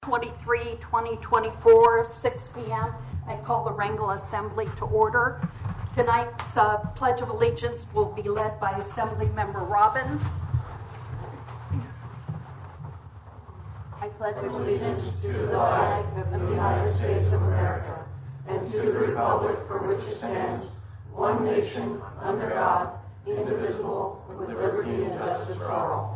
2024, 6 p.m. I call the Wrangell Assembly to order. Tonight's Pledge of Allegiance will be led by Assembly Member Robbins. I pledge allegiance to the flag of the United States of America and to the republic for which it stands, one nation, under God, indivisible, with liberty and justice for all.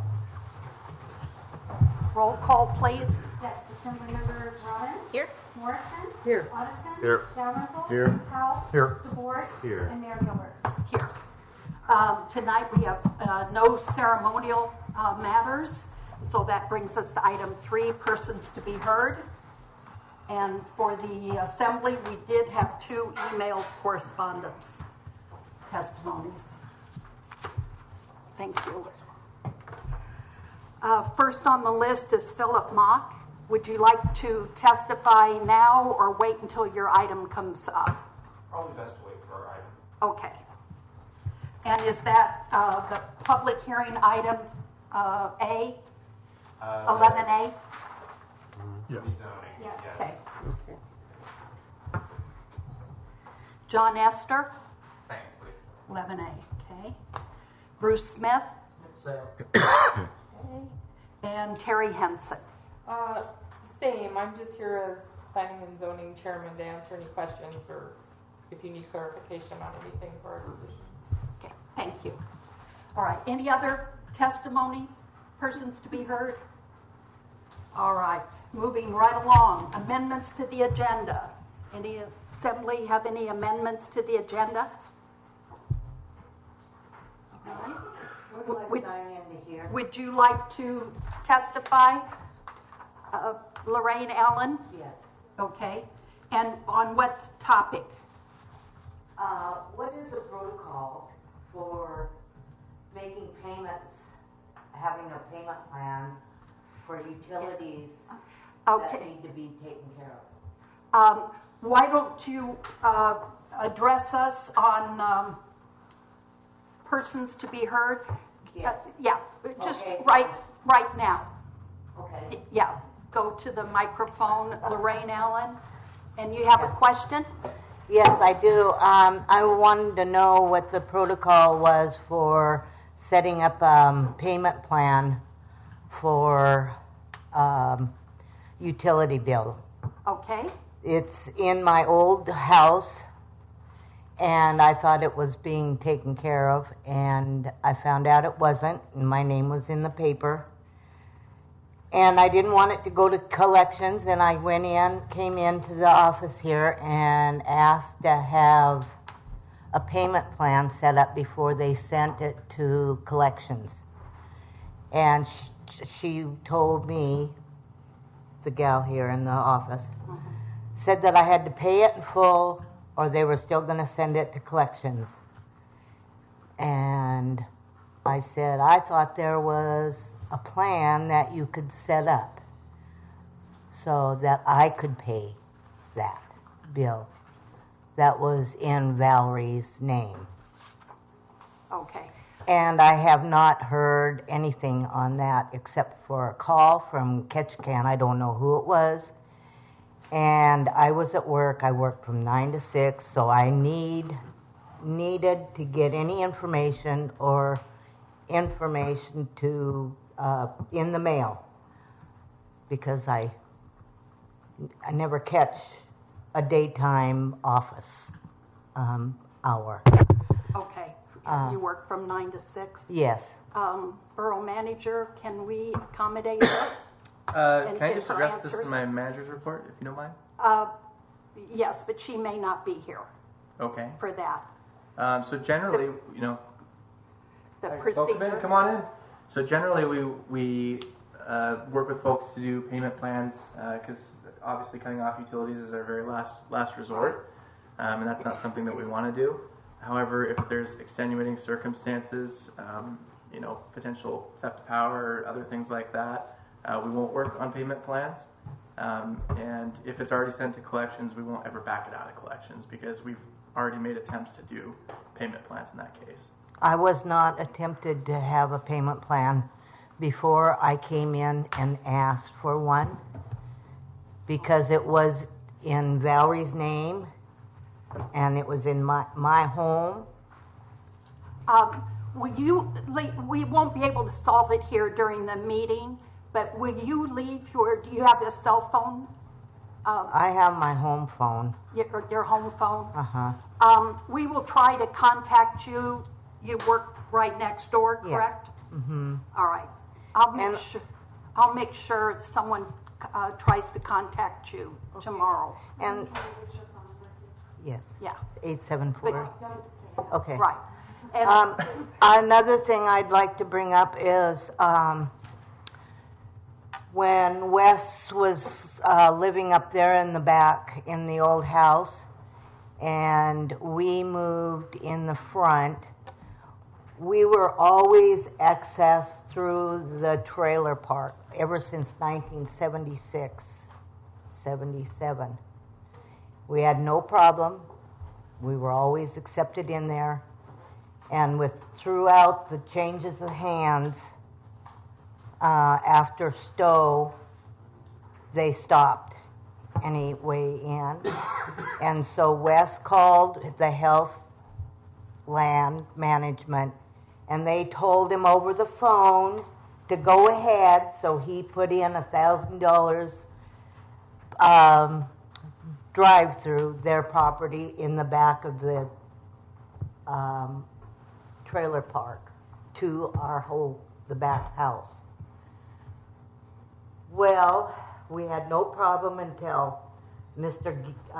Roll call, please. Yes, Assembly Members Robbins. Here. Morrison. Here. Otteson. Here. Dalrymple. Here. Powell. Here. DeBoer. Here. And Mayor Gilbert. Here. Tonight we have no ceremonial matters, so that brings us to item 3, persons to be heard. And for the assembly, we did have 2 email correspondence testimonies. Thank you. First on the list is Philip Mock. Would you like to testify now or wait until your item comes up? Probably best to wait for our item. Okay. And is that the public hearing item A? 11A? Yeah. Rezoning. Yes. Okay. John Esther? Same, please. 11A. Okay. Bruce Smith? Same. Okay. And Terry Henson? Same. I'm just here as Planning and Zoning Chairman to answer any questions or if you need clarification on anything for our decisions. Okay, thank you. All right, any other testimony, persons to be heard? All right, moving right along. Amendments to the agenda. Any assembly have any amendments to the agenda? All right. Would you like to testify, Lorraine Allen? Yes. Okay. And on what topic? What is the protocol for making payments, having a payment plan for utilities that need to be taken care of? Why don't you address us on persons to be heard? Yes. Yeah, just Okay. right now. Okay. Yeah, go to the microphone, Lorraine Allen. And you have a question? Yes, I do. I wanted to know what the protocol was for setting up a payment plan for utility bill. Okay. It's in my old house, and I thought it was being taken care of, and I found out it wasn't, and my name was in the paper. And I didn't want it to go to collections, and I came into the office here and asked to have a payment plan set up before they sent it to collections. And she told me, the gal here in the office, said that I had to pay it in full or they were still going to send it to collections. And I said, I thought there was a plan that you could set up so that I could pay that bill that was in Valerie's name. Okay. And I have not heard anything on that except for a call from Ketchikan. I don't know who it was. And I was at work. I worked from 9 to 6, so I needed to get any information or information to in the mail because I never catch a daytime office hour. Okay. You work from 9 to 6? Yes. Borough manager, can we accommodate her? Can I just her address this answers? in my manager's report, if you don't mind? Yes, but she may not be here Okay. for that. So generally, The Welcome in, procedure. come on in. So generally, we work with folks to do payment plans because obviously cutting off utilities is our very last resort, and that's not something that we want to do. However, if there's extenuating circumstances, potential theft of power or other things like that, we won't work on payment plans. And if it's already sent to collections, we won't ever back it out of collections because we've already made attempts to do payment plans in that case. I was not attempted to have a payment plan before I came in and asked for one. because it was in Valerie's name and it was in my home. We won't be able to solve it here during the meeting, but will you leave do you have a cell phone? I have my home phone. Your home phone? Uh-huh. We will try to contact you. You work right next door, Yeah. correct? Mm-hmm. All right. I'll make sure that someone tries to contact you tomorrow. And yes, Yeah, 874. Don't say that. Okay. right. And Another thing I'd like to bring up is when Wes was living up there in the back in the old house, and we moved in the front, we were always accessed through the trailer park ever since 1976, 77. We had no problem. We were always accepted in there. And throughout the changes of hands, after Stowe, they stopped any way in. And so Wes called the health land management, and they told him over the phone to go ahead, so he put in $1,000 drive through their property in the back of the trailer park to the back house. Well, we had no problem until Mr.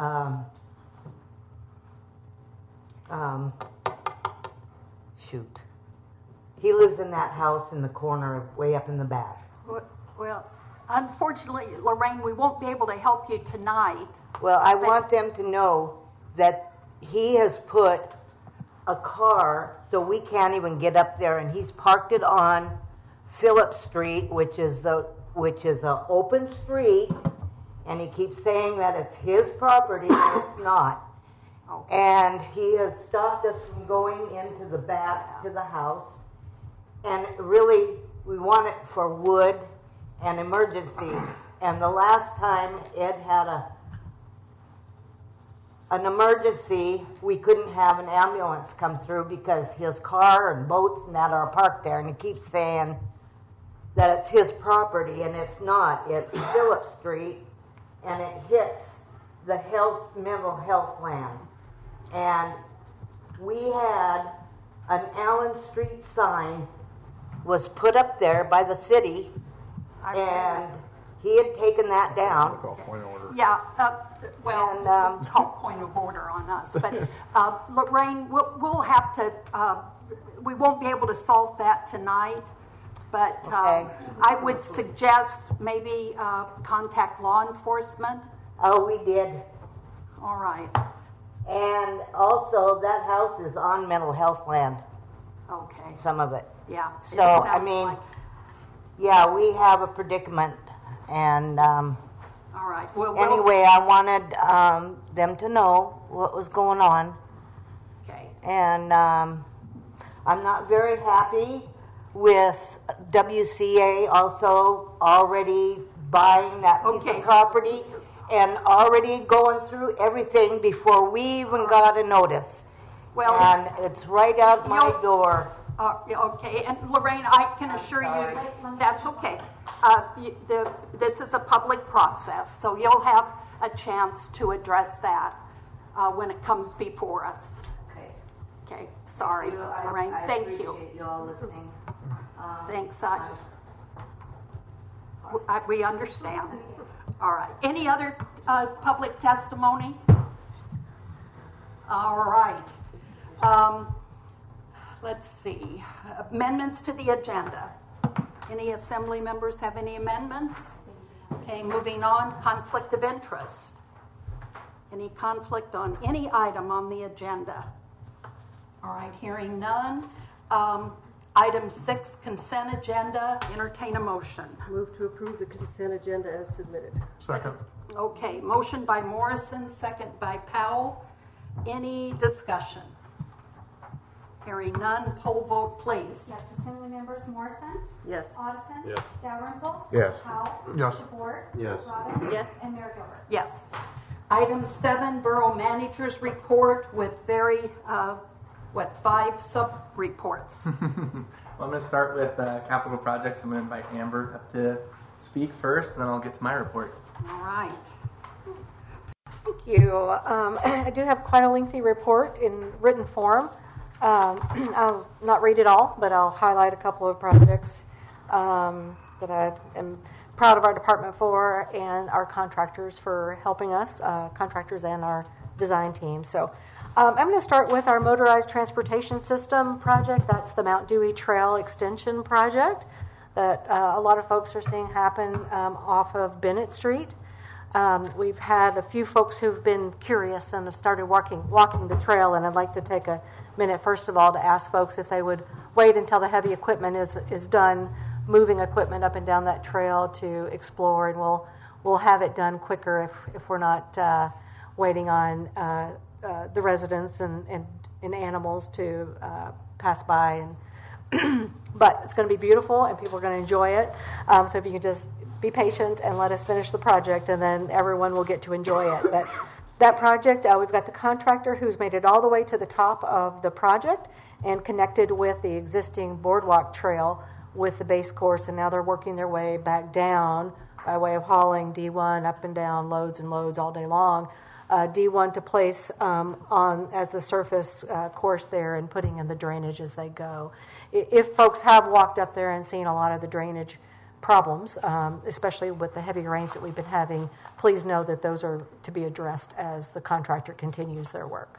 He lives in that house in the corner way up in the back. well, unfortunately, Lorraine, we won't be able to help you tonight. Well, I want them to know that he has put a car so we can't even get up there, and he's parked it on Phillip Street, which is an open street, and he keeps saying that it's his property, and it's not. Okay. And he has stopped us from going into the back to the house, and really we want it for wood and emergency. And the last time Ed had an emergency, we couldn't have an ambulance come through because his car and boats and that are parked there, and he keeps saying that it's his property, and it's not. It's Phillip Street, and it hits the mental health land. And we had an Allen Street sign was put up there by the city, and he had taken that down. Call point of order. Yeah, well, And, call point of order on us, but Lorraine, we'll have to, we won't be able to solve that tonight, but Okay. I would suggest maybe contact law enforcement. Oh, we did. All right, And also, that house is on mental health land, okay, some of it. yeah. it So, I sounds mean, like- yeah, we have a predicament. And all right, well, anyway, I wanted them to know what was going on. okay, And I'm not very happy with WCA also already buying that piece Okay. of property and already going through everything before we even got a notice. well. And it's right out my You'll- door. Yeah, okay, and Lorraine, I can assure you, that's okay. This is a public process, so you'll have a chance to address that when it comes before us. Okay. Okay, sorry, Lorraine, thank you. appreciate you all listening. Thanks, we understand. All right, any other public testimony? All right. Let's see, amendments to the agenda. Any assembly members have any amendments? Okay, moving on, conflict of interest. Any conflict on any item on the agenda? All right, hearing none. Item 6, consent agenda, entertain a motion. Move to approve the consent agenda as submitted. Second. Okay, motion by Morrison, second by Powell. Any discussion? Hearing none, poll vote, please. Yes, Assembly members Morrison, Yes. Addison. Yes. Dalrymple. Yes. Powell. Yes. DeBoer. Yes. Robbins. Yes. And Mayor Gilbert. Yes. Item 7, Borough Manager's Report with 5 sub-reports. Well, I'm going to start with capital projects. I'm going to invite Amber up to speak first, and then I'll get to my report. All right. Thank you. I do have quite a lengthy report in written form. I'll not read it all, but I'll highlight a couple of projects that I am proud of our department for and our contractors for helping us, contractors and our design team. So I'm going to start with our motorized transportation system project. That's the Mount Dewey Trail Extension project that a lot of folks are seeing happen off of Bennett Street. We've had a few folks who've been curious and have started walking the trail, and I'd like to take a minute, first of all, to ask folks if they would wait until the heavy equipment is done, moving equipment up and down that trail to explore, and we'll have it done quicker if we're not waiting on the residents and animals to pass by. And but it's going to be beautiful, and people are going to enjoy it. So if you can just be patient and let us finish the project, and then everyone will get to enjoy it. But that project, we've got the contractor who's made it all the way to the top of the project and connected with the existing boardwalk trail with the base course, and now they're working their way back down by way of hauling D1 up and down, loads and loads all day long. D1 to place on as the surface course there, and putting in the drainage as they go. If folks have walked up there and seen a lot of the drainage problems, especially with the heavy rains that we've been having, please know that those are to be addressed as the contractor continues their work.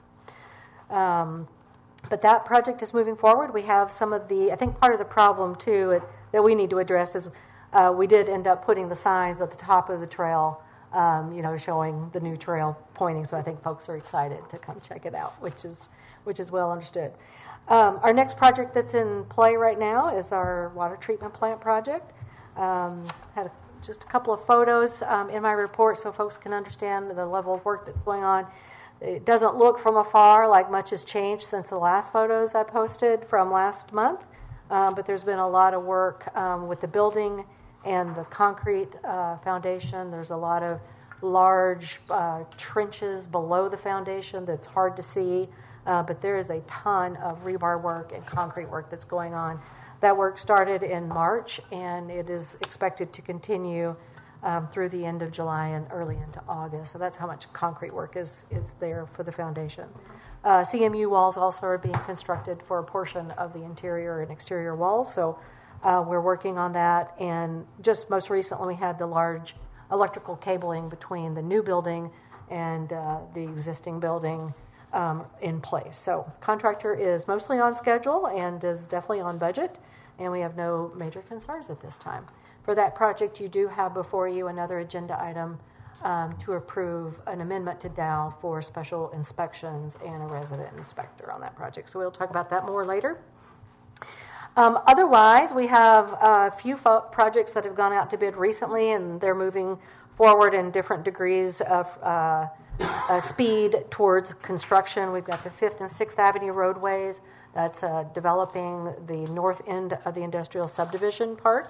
But that project is moving forward. We have some of the, I think part of the problem too that we need to address is we did end up putting the signs at the top of the trail, showing the new trail pointing. So I think folks are excited to come check it out, which is well understood. Our next project that's in play right now is our water treatment plant project. Had just a couple of photos in my report so folks can understand the level of work that's going on. It doesn't look from afar like much has changed since the last photos I posted from last month, but there's been a lot of work with the building and the concrete foundation. There's a lot of large trenches below the foundation that's hard to see, but there is a ton of rebar work and concrete work that's going on. That work started in March, and it is expected to continue through the end of July and early into August. So that's how much concrete work is there for the foundation. CMU walls also are being constructed for a portion of the interior and exterior walls. So we're working on that. And just most recently, we had the large electrical cabling between the new building and the existing building in place. So contractor is mostly on schedule and is definitely on budget, and we have no major concerns at this time. For that project, you do have before you another agenda item to approve an amendment to Dow for special inspections and a resident inspector on that project. So we'll talk about that more later. Otherwise, we have a few projects that have gone out to bid recently, and they're moving forward in different degrees of speed towards construction. We've got the 5th and 6th Avenue roadways. That's developing the north end of the industrial subdivision park.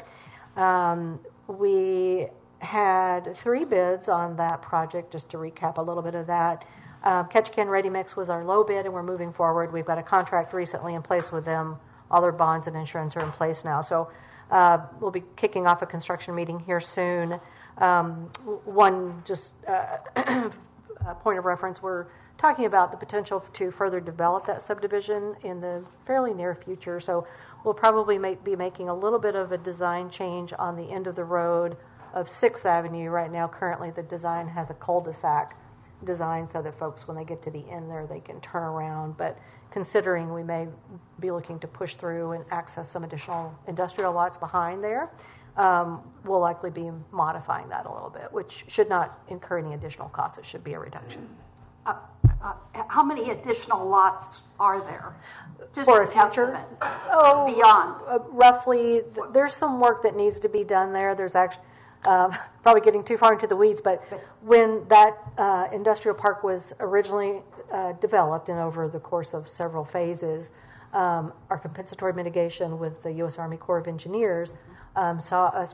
We had 3 bids on that project, just to recap a little bit of that. Ketchikan Ready Mix was our low bid, and we're moving forward. We've got a contract recently in place with them. All their bonds and insurance are in place now. So we'll be kicking off a construction meeting here soon. One just point of reference, we're talking about the potential to further develop that subdivision in the fairly near future. So we'll probably be making a little bit of a design change on the end of the road of 6th Avenue. Right now, currently, the design has a cul-de-sac design so that folks, when they get to the end there, they can turn around. But considering we may be looking to push through and access some additional industrial lots behind there, we'll likely be modifying that a little bit, which should not incur any additional costs. It should be a reduction. How many additional lots are there? Just For a an future? estimate. Oh, Beyond. Roughly, there's some work that needs to be done there. There's actually probably getting too far into the weeds, but when that industrial park was originally developed and over the course of several phases, our compensatory mitigation with the U.S. Army Corps of Engineers saw us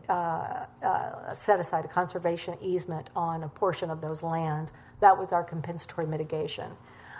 set aside a conservation easement on a portion of those lands. That was our compensatory mitigation.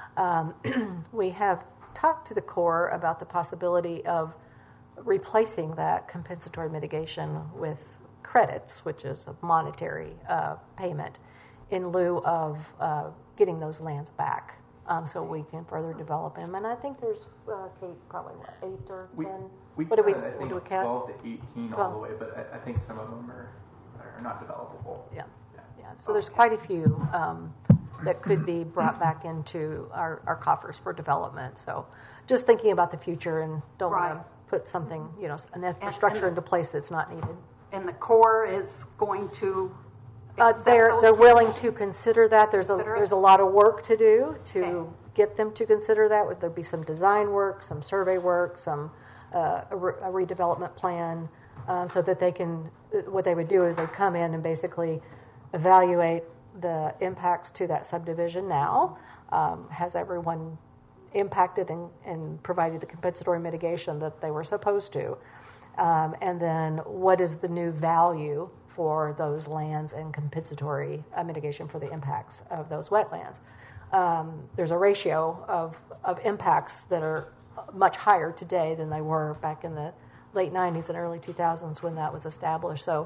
We have talked to the Corps about the possibility of replacing that compensatory mitigation with credits, which is a monetary payment, in lieu of getting those lands back, so we can further develop them. And I think there's, Kate, probably 8 or 10. What do we count? 12 to 18 all the way, but I think some of them are not developable. Yeah. So there's quite a few that could be brought back into our coffers for development. So just thinking about the future and don't want to put something, an infrastructure into place that's not needed. And the Corps is going to they're willing to consider that. There's a lot of work to do to get them to consider that. There'll be some design work, some survey work, some a redevelopment plan, so that they can. What they would do is they'd come in and basically evaluate the impacts to that subdivision now. Has everyone impacted and provided the compensatory mitigation that they were supposed to? And then what is the new value for those lands and compensatory mitigation for the impacts of those wetlands? There's a ratio of impacts that are much higher today than they were back in the late 90s and early 2000s when that was established. So,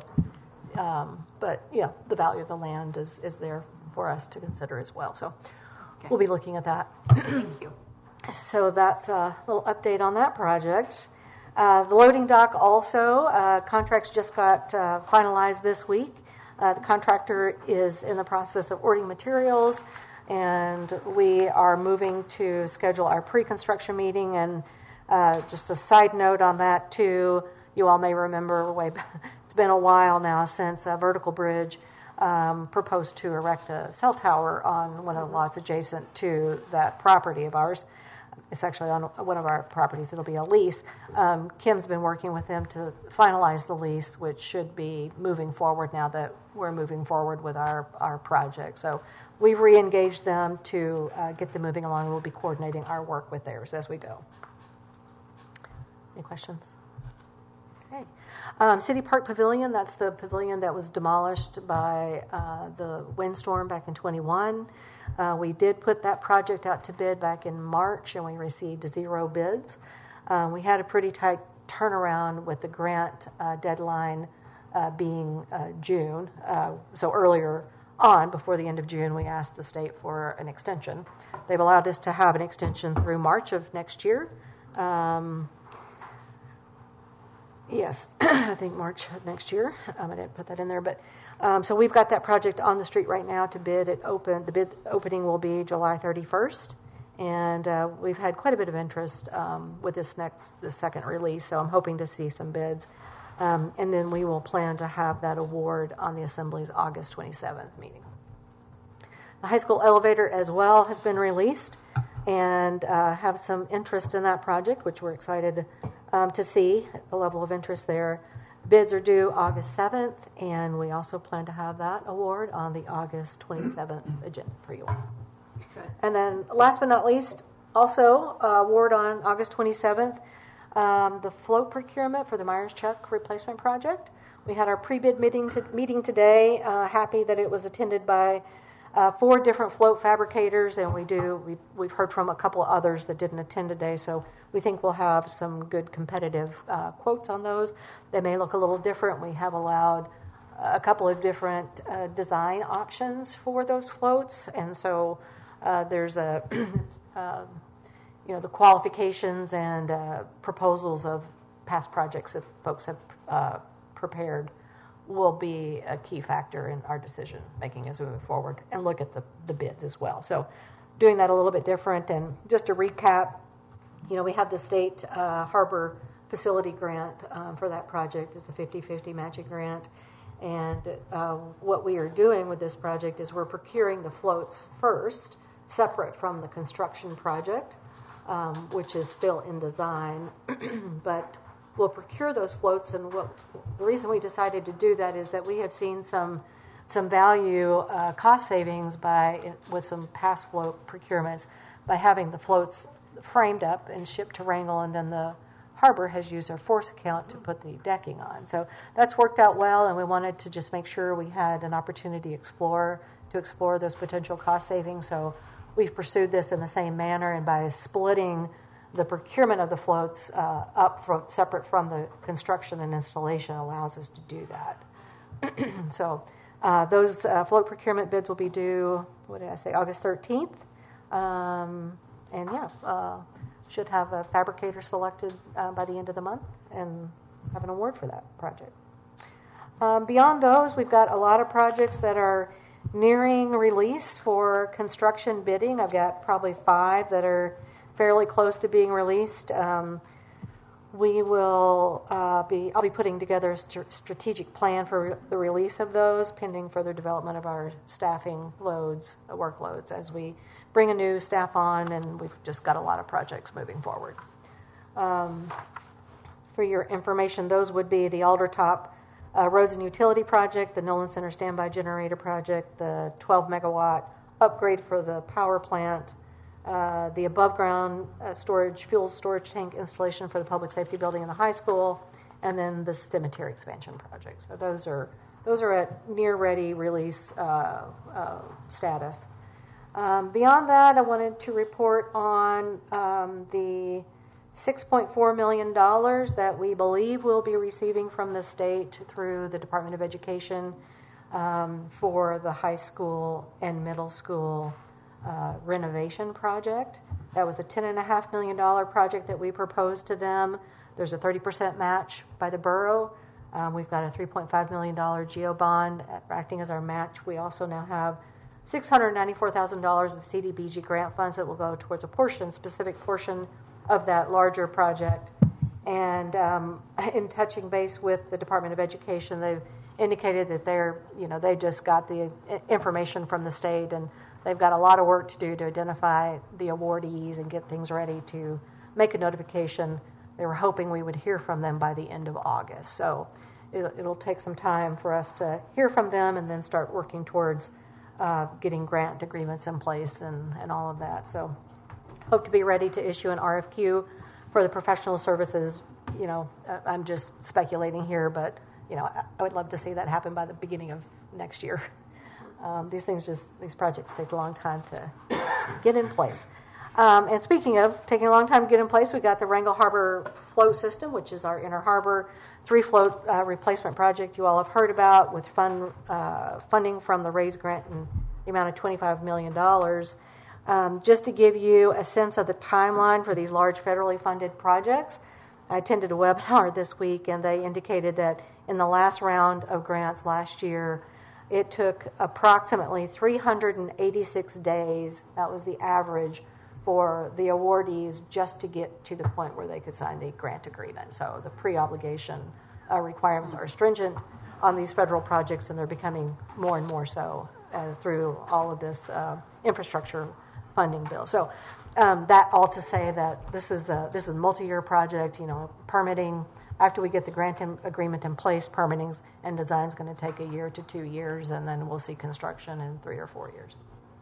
but the value of the land is there for us to consider as well. So we'll be looking at that. Thank you. So that's a little update on that project. The loading dock also, contracts just got finalized this week. The contractor is in the process of ordering materials, and we are moving to schedule our pre-construction meeting. And just a side note on that too, you all may remember it's been a while now since Vertical Bridge proposed to erect a cell tower on one of the lots adjacent to that property of ours. It's actually on one of our properties. It'll be a lease. Kim's been working with them to finalize the lease, which should be moving forward now that we're moving forward with our project. So we've re-engaged them to get them moving along. We'll be coordinating our work with theirs as we go. Any questions? Okay. City Park Pavilion, that's the pavilion that was demolished by the windstorm back in 21. We did put that project out to bid back in March, and we received 0 bids. We had a pretty tight turnaround with the grant deadline being June. So earlier on, before the end of June, we asked the state for an extension. They've allowed us to have an extension through March of next year. Yes, I think March of next year. I didn't put that in there, but so we've got that project on the street right now to bid. The bid opening will be July 31st, and we've had quite a bit of interest with the second release. So I'm hoping to see some bids, and then we will plan to have that award on the Assembly's August 27th meeting. The high school elevator as well has been released, and have some interest in that project, which we're excited to see the level of interest there. Bids are due August 7th, and we also plan to have that award on the August 27th agenda for you all. Good. And then last but not least, also award on August 27th, the float procurement for the Myers Chuck replacement project. We had our pre-bid meeting today. Happy that it was attended by 4 different float fabricators, and we've heard from a couple of others that didn't attend today, so we think we'll have some good competitive quotes on those. They may look a little different. We have allowed a couple of different design options for those floats, and so there's the qualifications and proposals of past projects that folks have prepared will be a key factor in our decision making as we move forward and look at the bids as well. So doing that a little bit different. And just to recap, we have the state harbor facility grant for that project. It's a 50-50 matching grant. And what we are doing with this project is we're procuring the floats first, separate from the construction project, which is still in design. But we'll procure those floats, and the reason we decided to do that is that we have seen some value cost savings with some past float procurements by having the floats framed up and shipped to Wrangell, and then the harbor has used their force account to put the decking on. So that's worked out well, and we wanted to just make sure we had an opportunity to explore those potential cost savings. So we've pursued this in the same manner, and by splitting the procurement of the floats separate from the construction and installation allows us to do that. So those float procurement bids will be due, August 13th. Should have a fabricator selected by the end of the month and have an award for that project. Beyond those, we've got a lot of projects that are nearing release for construction bidding. I've got probably 5 that are fairly close to being released. I'll be putting together a strategic plan for the release of those, pending further development of our staffing workloads as we bring a new staff on, and we've just got a lot of projects moving forward. For your information, those would be the Aldertop Roads and Utility Project, the Nolan Center Standby Generator Project, the 12-megawatt upgrade for the power plant, the above-ground fuel storage tank installation for the public safety building in the high school, and then the cemetery expansion project. So those are at near-ready release status. Beyond that, I wanted to report on the $6.4 million that we believe we'll be receiving from the state through the Department of Education for the high school and middle school renovation project. That was a $10.5 million project that we proposed to them. There's a 30% match by the borough. We've got a $3.5 million GEO bond acting as our match. We also now have $694,000 of CDBG grant funds that will go towards a specific portion of that larger project. And in touching base with the Department of Education, they've indicated that they just got the information from the state, and they've got a lot of work to do to identify the awardees and get things ready to make a notification. They were hoping we would hear from them by the end of August. So it'll take some time for us to hear from them and then start working towards getting grant agreements in place and all of that. So hope to be ready to issue an RFQ for the professional services. I'm just speculating here, but I would love to see that happen by the beginning of next year. These projects take a long time to get in place. And speaking of taking a long time to get in place, we got the Wrangell Harbor Float System, which is our inner harbor 3-float replacement project you all have heard about, with funding from the RAISE grant in the amount of $25 million. Just to give you a sense of the timeline for these large federally funded projects, I attended a webinar this week, and they indicated that in the last round of grants last year, it took approximately 386 days, that was the average, for the awardees just to get to the point where they could sign the grant agreement. So the pre-obligation requirements are stringent on these federal projects, and they're becoming more and more so through all of this infrastructure funding bill. So that all to say that this is a multi-year project. Permitting, after we get the grant agreement in place, permitting and design is going to take 1 to 2 years, and then we'll see construction in 3 or 4 years.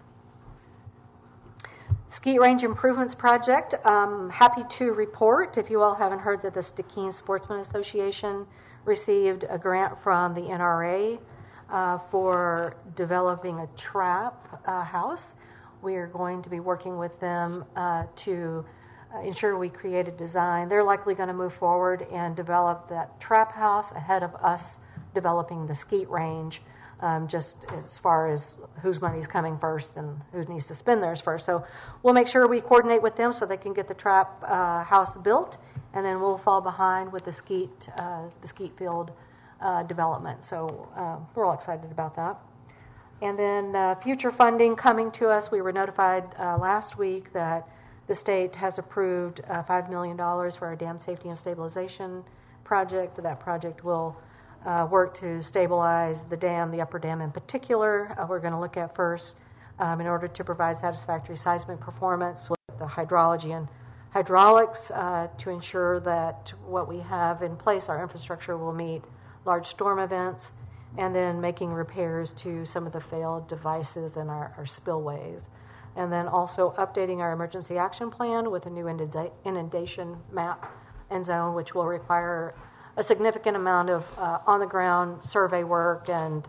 Ski Range Improvements Project. Happy to report, if you all haven't heard, that the Stikine Sportsman Association received a grant from the NRA for developing a trap house. We are going to be working with them to ensure we create a design. They're likely going to move forward and develop that trap house ahead of us developing the skeet range, just as far as whose money's coming first and who needs to spend theirs first. So we'll make sure we coordinate with them so they can get the trap house built, and then we'll fall behind with the skeet field development. So we're all excited about that. And then future funding coming to us. We were notified last week that the state has approved $5 million for our dam safety and stabilization project. That project will work to stabilize the dam, the upper dam in particular. We're going to look at first in order to provide satisfactory seismic performance with the hydrology and hydraulics to ensure that what we have in place, our infrastructure, will meet large storm events, and then making repairs to some of the failed devices in our spillways. and then also updating our emergency action plan with a new inundation map and zone, which will require a significant amount of on-the-ground survey work, and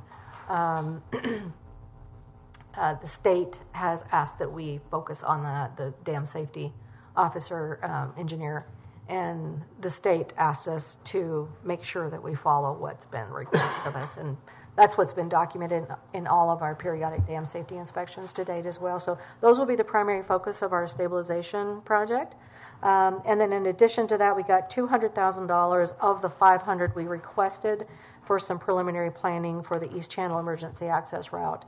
the state has asked that we focus on the dam safety officer engineer, and the state asked us to make sure that we follow what's been requested of us, and that's what's been documented in all of our periodic dam safety inspections to date as well. So those will be the primary focus of our stabilization project. And then in addition to that, we got $200,000 of the $500 we requested for some preliminary planning for the East Channel emergency access route.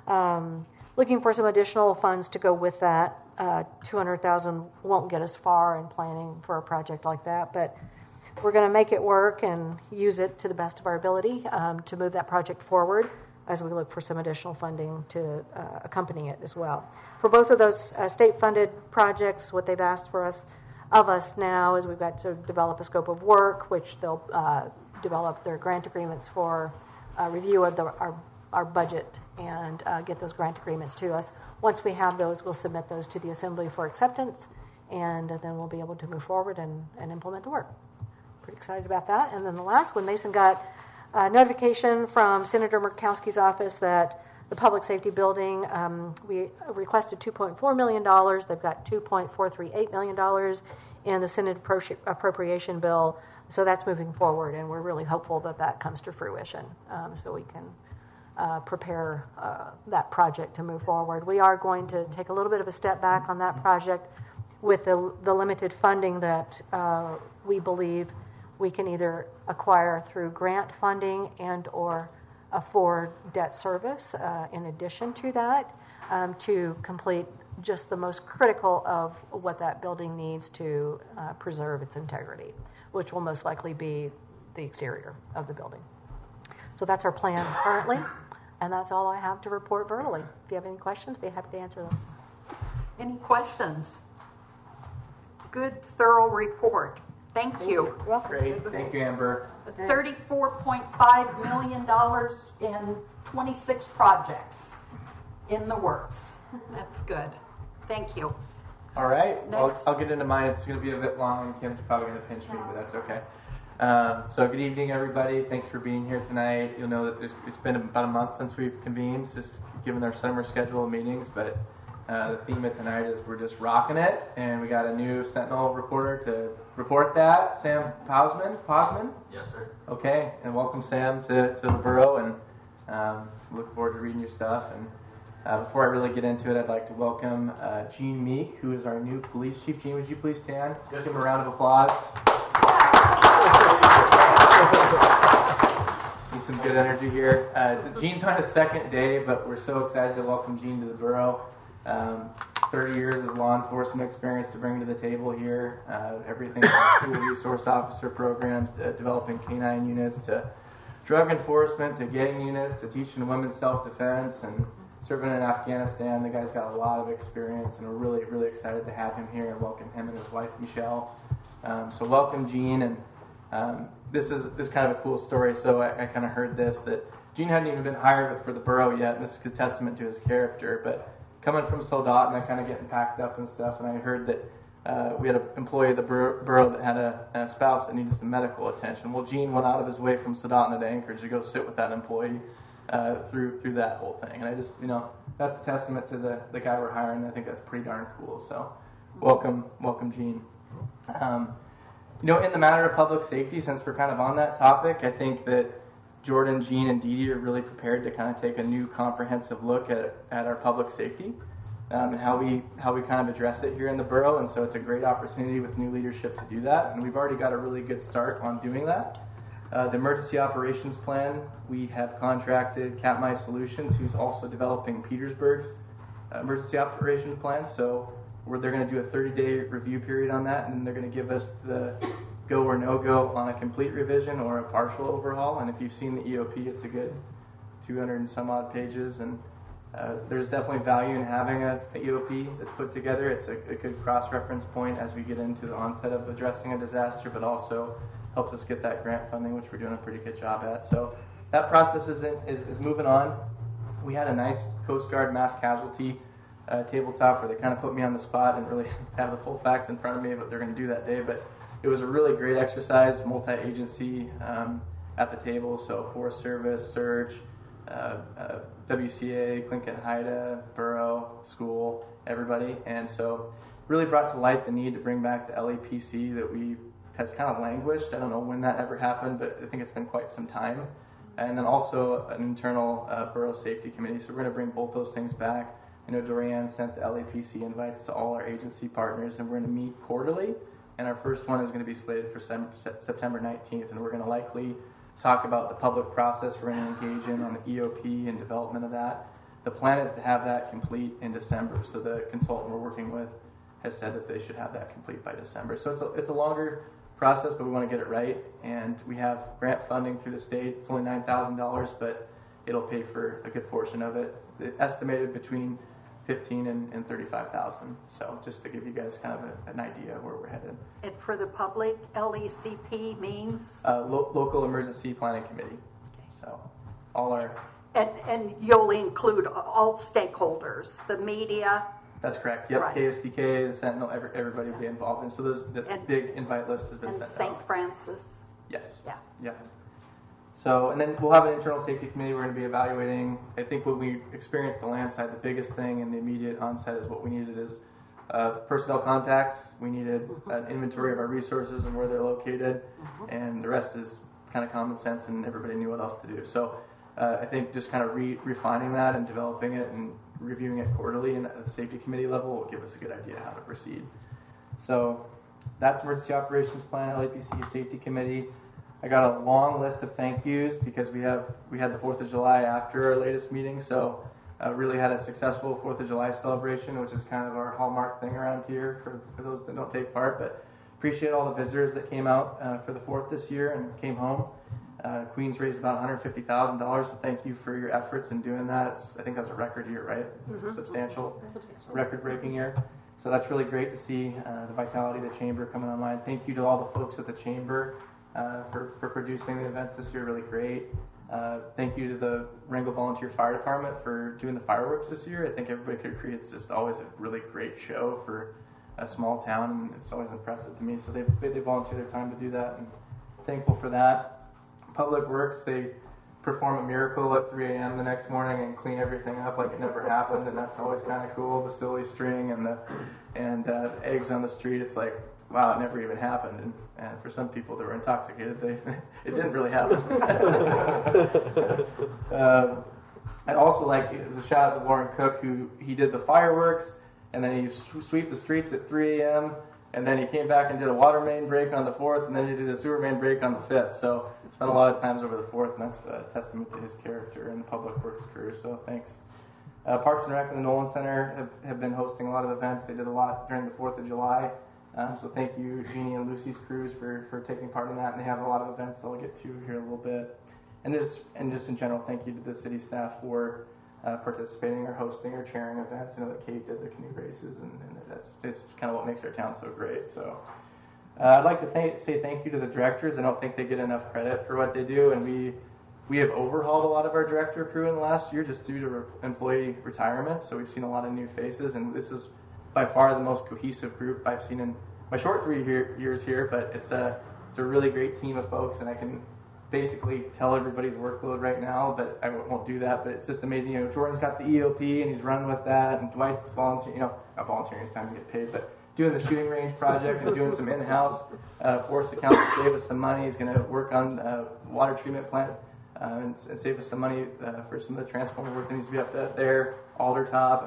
Looking for some additional funds to go with that. $200,000 won't get us far in planning for a project like that, but we're going to make it work and use it to the best of our ability to move that project forward as we look for some additional funding to accompany it as well. For both of those state-funded projects, what they've asked of us now is we've got to develop a scope of work, which they'll develop their grant agreements for review of our budget and get those grant agreements to us. Once we have those, we'll submit those to the Assembly for acceptance, and then we'll be able to move forward and implement the work. Pretty excited about that. And then the last one, Mason got a notification from Senator Murkowski's office that the public safety building, we requested $2.4 million. They've got $2.438 million in the Senate appropriation bill. So that's moving forward, and we're really hopeful that that comes to fruition so we can prepare that project to move forward. We are going to take a little bit of a step back on that project with the limited funding that we believe we can either acquire through grant funding and or afford debt service in addition to that to complete just the most critical of what that building needs to preserve its integrity, which will most likely be the exterior of the building. So that's our plan currently, and that's all I have to report verbally. If you have any questions, be happy to answer them. Any questions? Good, thorough report. Thank you. You're welcome. Great. Thank you, Amber. $34.5 million in 26 projects in the works. That's good. Thank you. All right. Well, Next. I'll get into mine. It's going to be a bit long, and Kim's probably going to pinch me, but that's okay. So good evening, everybody. Thanks for being here tonight. You'll know that it's been about a month since we've convened, just given our summer schedule of meetings, but the theme of tonight is we're just rocking it, and we got a new Sentinel reporter to report that. Sam Posman? Yes, sir. Okay, and welcome, Sam, to the borough, and look forward to reading your stuff. And before I really get into it, I'd like to welcome Gene Meek, who is our new police chief. Gene, would you please stand? Give him a round of applause. Need some good energy here. Gene's on his second day, but we're so excited to welcome Gene to the borough. 30 years of law enforcement experience to bring to the table here. Everything from school resource officer programs to developing canine units to drug enforcement to gang units to teaching women self-defense and serving in Afghanistan. The guy's got a lot of experience, and we're really, really excited to have him here and welcome him and his wife, Michelle. So welcome, Gene. And this is kind of a cool story. So I kind of heard that Gene hadn't even been hired for the borough yet, and this is a testament to his character. But coming from Soldat and kind of getting packed up and stuff, and I heard that we had an employee of the borough that had a spouse that needed some medical attention. Well, Gene went out of his way from Soldat to Anchorage to go sit with that employee through that whole thing. And I just, that's a testament to the guy we're hiring. I think that's pretty darn cool. So welcome, Gene. In the matter of public safety, since we're kind of on that topic, I think that Jordan, Gene, and Dee Dee are really prepared to kind of take a new comprehensive look at our public safety and how we kind of address it here in the borough. And so it's a great opportunity with new leadership to do that. And we've already got a really good start on doing that. The emergency operations plan, we have contracted Katmai Solutions, who's also developing Petersburg's emergency operations plan. So they're going to do a 30-day review period on that, and they're going to give us the go or no-go on a complete revision or a partial overhaul. And if you've seen the EOP, it's a good 200 and some odd pages, and there's definitely value in having a EOP that's put together. It's a good cross-reference point as we get into the onset of addressing a disaster, but also helps us get that grant funding, which we're doing a pretty good job at. So that process is moving on. We had a nice Coast Guard mass casualty tabletop where they kind of put me on the spot and really have the full facts in front of me of what they're going to do that day. But it was a really great exercise, multi-agency at the table. So Forest Service, Surge, WCA, Clinton Haida, Borough, school, everybody. And so really brought to light the need to bring back the LAPC that has kind of languished. I don't know when that ever happened, but I think it's been quite some time. And then also an internal borough safety committee. So we're going to bring both those things back. I know Dorian sent the LAPC invites to all our agency partners, and we're going to meet quarterly. And our first one is going to be slated for September 19th, and we're going to likely talk about the public process we're going to engage in on the EOP and development of that. The plan is to have that complete in December. So the consultant we're working with has said that they should have that complete by December. So it's a longer process, but we want to get it right. And we have grant funding through the state. It's only $9,000, but it'll pay for a good portion of it. It's estimated between $15,000 and $35,000. So just to give you guys kind of an idea of where we're headed. And for the public, LECP means? Local Emergency Planning Committee. So all our... And you'll include all stakeholders, the media. That's correct. Yep. Right. KSDK, the Sentinel, everybody will be involved. And so the big invite list has been And sent St. out. Francis. Yes. Yeah. Yeah. So, and then we'll have an internal safety committee. We're going to be evaluating. I think when we experienced the landslide, the biggest thing in the immediate onset is what we needed is personnel contacts. We needed an inventory of our resources and where they're located, and the rest is kind of common sense, and everybody knew what else to do. So, I think just kind of refining that and developing it and reviewing it quarterly and at the safety committee level will give us a good idea how to proceed. So, that's emergency operations plan, LAPC safety committee. I got a long list of thank yous because we had the 4th of July after our latest meeting, so really had a successful 4th of July celebration, which is kind of our hallmark thing around here for those that don't take part. But appreciate all the visitors that came out for the 4th this year and came home. Queens raised about $150,000, so thank you for your efforts in doing that. I think that was a record year, right? Substantial. Record-breaking year. So that's really great to see the vitality of the Chamber coming online. Thank you to all the folks at the Chamber for producing the events this year, really great. Thank you to the Wrangell Volunteer Fire Department for doing the fireworks this year. I think everybody could agree it's just always a really great show for a small town, and it's always impressive to me. So they volunteer their time to do that, and thankful for that. Public Works, they perform a miracle at 3 a.m. the next morning and clean everything up like it never happened, and that's always kind of cool. The silly string and the eggs on the street, it's like, wow, it never even happened. And for some people that were intoxicated, it didn't really happen. I'd also like a shout out to Lauren Cook, he did the fireworks, and then he sweep the streets at 3 a.m., and then he came back and did a water main break on the 4th, and then he did a sewer main break on the 5th. So spent a lot of times over the 4th, and that's a testament to his character and the Public Works crew, so thanks. Parks and Rec and the Nolan Center have been hosting a lot of events. They did a lot during the 4th of July. So thank you, Jeannie and Lucy's crews, for taking part in that. And they have a lot of events that I'll get to here in a little bit. And just in general, thank you to the city staff for participating or hosting or chairing events. I know that Kate did the canoe races, and it's kind of what makes our town so great. So I'd like to say thank you to the directors. I don't think they get enough credit for what they do, and we have overhauled a lot of our director crew in the last year just due to employee retirements. So we've seen a lot of new faces, and this is by far the most cohesive group I've seen in my short 3 years here, but it's a really great team of folks, and I can basically tell everybody's workload right now, but I won't do that. But it's just amazing. Jordan's got the EOP, and he's running with that, and Dwight's volunteering. Not volunteering, it's time to get paid, but doing the shooting range project and doing some in-house forest accounts to save us some money. He's going to work on water treatment plant and save us some money for some of the transformer work that needs to be up there. Aldertop,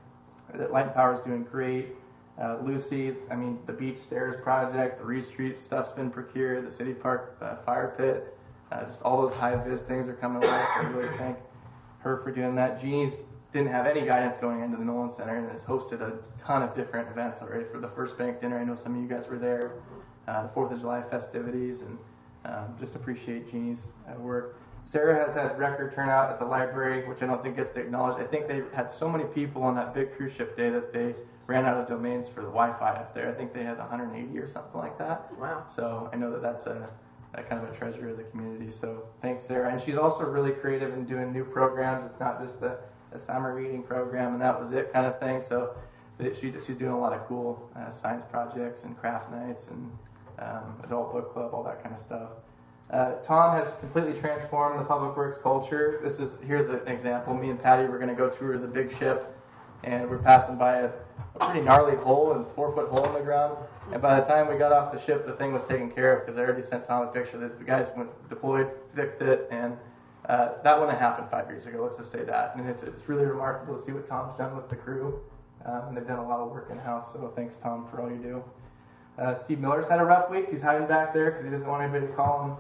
the Light and Power is doing great. Lucy, the beach stairs project, the Reed Street stuff's been procured, the City Park fire pit, just all those high-vis things are coming along, so I really thank her for doing that. Jeannie's didn't have any guidance going into the Nolan Center and has hosted a ton of different events already. For the First Bank Dinner, I know some of you guys were there, the 4th of July festivities, and just appreciate Jeannie's work. Sarah has had record turnout at the library, which I don't think gets acknowledged. I think they had so many people on that big cruise ship day that they ran out of domains for the Wi-Fi up there. I think they had 180 or something like that. Wow. So I know that's a kind of a treasure of the community. So thanks, Sarah. And she's also really creative in doing new programs. It's not just the a summer reading program, and that was it kind of thing. So she's doing a lot of cool science projects and craft nights and adult book club, all that kind of stuff. Tom has completely transformed the public works culture. Here's an example. Me and Patty were going to go tour the big ship, and we're passing by a pretty gnarly hole, a 4-foot hole in the ground. And by the time we got off the ship, the thing was taken care of because I already sent Tom a picture that the guys went deployed, fixed it, and that wouldn't have happened 5 years ago. Let's just say that. And it's really remarkable to see what Tom's done with the crew, and they've done a lot of work in house. So thanks, Tom, for all you do. Steve Miller's had a rough week. He's hiding back there because he doesn't want anybody to call him.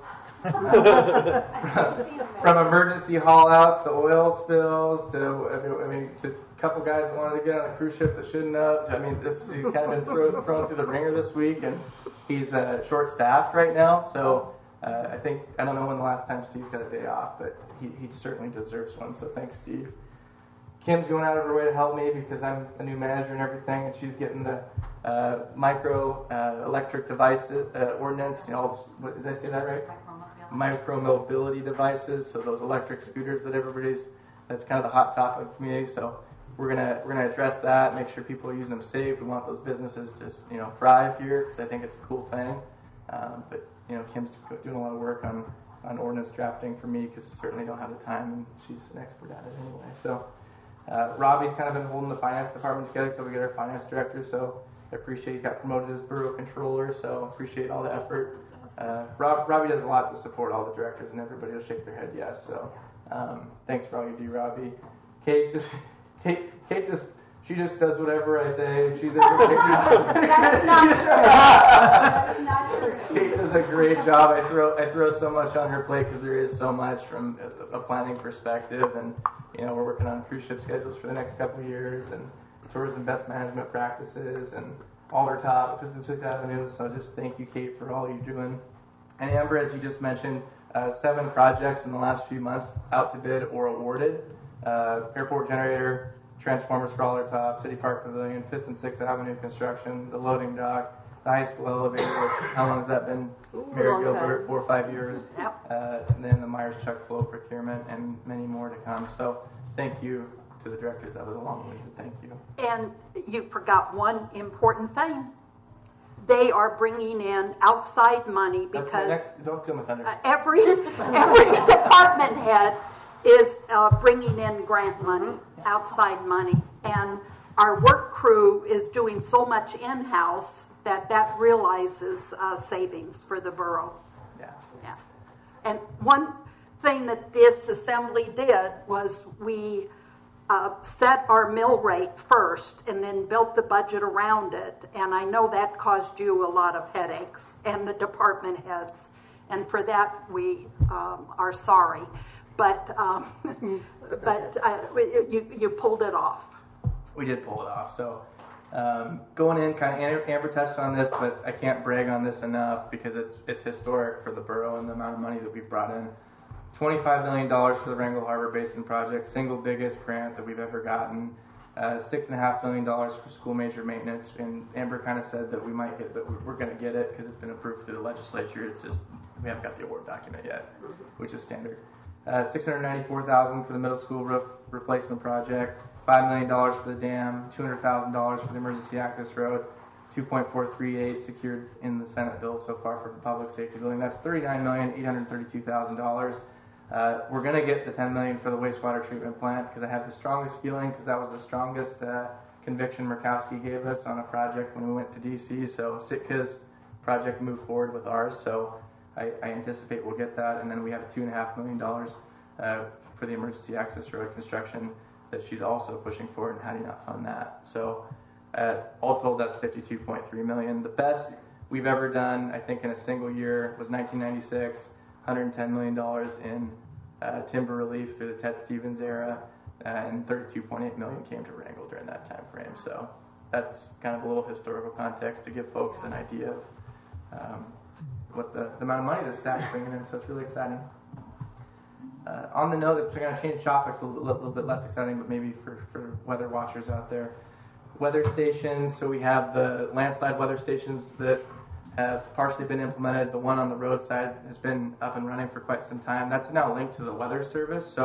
From emergency haul-outs to oil spills to a couple guys that wanted to get on a cruise ship that shouldn't have. He's kind of been thrown through the ringer this week, and he's short-staffed right now. So I don't know when the last time Steve got a day off, but he certainly deserves one. So thanks, Steve. Kim's going out of her way to help me because I'm a new manager and everything, and she's getting the micro electric devices ordinance. Did I say that right? Micro mobility devices. So those electric scooters that's kind of the hot topic of the community. So we're gonna address that, make sure people are using them safe. We want those businesses to thrive here because I think it's a cool thing. But Kim's doing a lot of work on ordinance drafting for me because I certainly don't have the time, and she's an expert at it anyway. So. Robbie's kind of been holding the finance department together until we get our finance director, so I appreciate he's got promoted as borough controller, so appreciate all the effort. Robbie does a lot to support all the directors, and everybody will shake their head yes, so thanks for all you do, Robbie. Kate just does whatever I say. She does That's not true. That is not true. Kate does a great job. I throw so much on her plate because there is so much from a planning perspective, and we're working on cruise ship schedules for the next couple of years, and tourism best management practices, and Aldertop, 5th and 6th Avenues. So just thank you, Kate, for all you're doing. And Amber, as you just mentioned, 7 projects in the last few months out to bid or awarded. Airport generator, transformers for Aldertop, City Park Pavilion, 5th and 6th Avenue construction, the loading dock, the high school elevator, which, how long has that been? Mayor Gilbert, 4 or 5 years. Yep. And then the Myers Chuck Flow procurement and many more to come. So thank you to the directors. That was a long-winded thank you. And you forgot one important thing. They are bringing in outside money because Don't steal my thunder. every department head is bringing in grant money, outside money, and our work crew is doing so much in-house that realizes savings for the borough. Yeah. Yeah. And one thing that this assembly did was we set our mill rate first and then built the budget around it. And I know that caused you a lot of headaches and the department heads. And for that, we are sorry. But you pulled it off. We did pull it off. So going in, kind of Amber touched on this, but I can't brag on this enough because it's historic for the borough and the amount of money that we brought in. $25 million for the Wrangell Harbor Basin project, single biggest grant that we've ever gotten. $6.5 million for school major maintenance, and Amber kind of said that we might get, but we're going to get it because it's been approved through the legislature. It's just we haven't got the award document yet, which is standard. $694,000 for the middle school roof replacement project. $5 million for the dam, $200,000 for the emergency access road, $2.438 secured in the Senate bill so far for the public safety building. That's $39,832,000. We're going to get the $10 million for the wastewater treatment plant because I have the strongest feeling because that was the strongest conviction Murkowski gave us on a project when we went to D.C. So Sitka's project moved forward with ours, so I anticipate we'll get that. And then we have $2.5 million for the emergency access road construction that she's also pushing for, and how do you not fund that? So all told, that's $52.3 million. The best we've ever done, I think, in a single year was 1996, $110 million in timber relief through the Ted Stevens era, and $32.8 million came to Wrangell during that time frame. So that's kind of a little historical context to give folks an idea of what the amount of money the staff's bringing in. So it's really exciting. On the note that we're going to change topics a little bit less exciting, but maybe for weather watchers out there. Weather stations, so we have the landslide weather stations that have partially been implemented. The one on the roadside has been up and running for quite some time. That's now linked to the weather service. So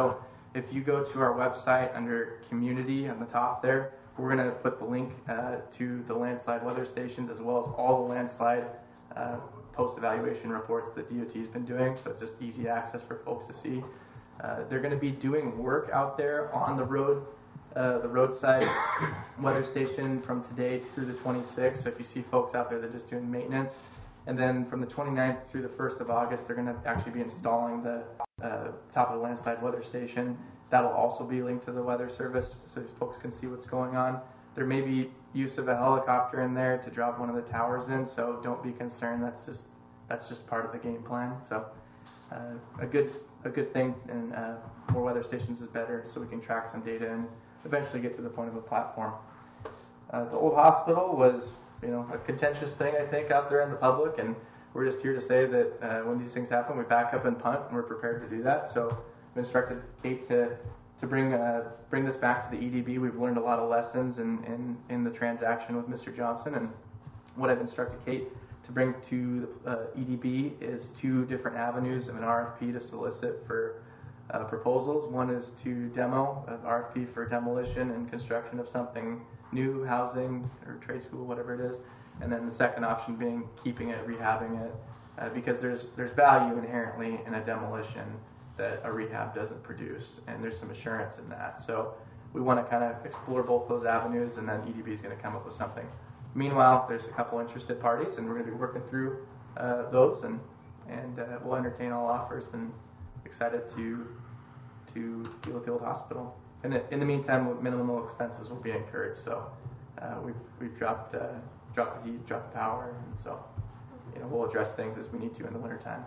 if you go to our website under community on the top there, we're going to put the link to the landslide weather stations as well as all the landslide post-evaluation reports that DOT has been doing, so it's just easy access for folks to see. They're going to be doing work out there on the roadside weather station from today through the 26th, so if you see folks out there, they're just doing maintenance. And then from the 29th through the 1st of August, they're going to actually be installing the top of the landslide weather station. That'll also be linked to the weather service so folks can see what's going on. There may be use of a helicopter in there to drop one of the towers in, so don't be concerned. That's just part of the game plan. So a good thing, and more weather stations is better, so we can track some data and eventually get to the point of a platform. The old hospital was, a contentious thing, I think, out there in the public, and we're just here to say that when these things happen, we back up and punt, and we're prepared to do that. So I've instructed Kate to bring this back to the EDB. We've learned a lot of lessons in the transaction with Mr. Johnson, and what I've instructed Kate to bring to the EDB is 2 different avenues of an RFP to solicit for proposals. One is to demo, an RFP for demolition and construction of something new, housing or trade school, whatever it is, and then the second option being keeping it, rehabbing it, because there's value inherently in a demolition that a rehab doesn't produce, and there's some assurance in that. So we want to kind of explore both those avenues, and then EDB is going to come up with something. Meanwhile, there's a couple interested parties, and we're going to be working through those, and we'll entertain all offers, and excited to deal with the old hospital. And in the meantime, minimal expenses will be encouraged. So we've dropped the heat, dropped the power, and so we'll address things as we need to in the wintertime.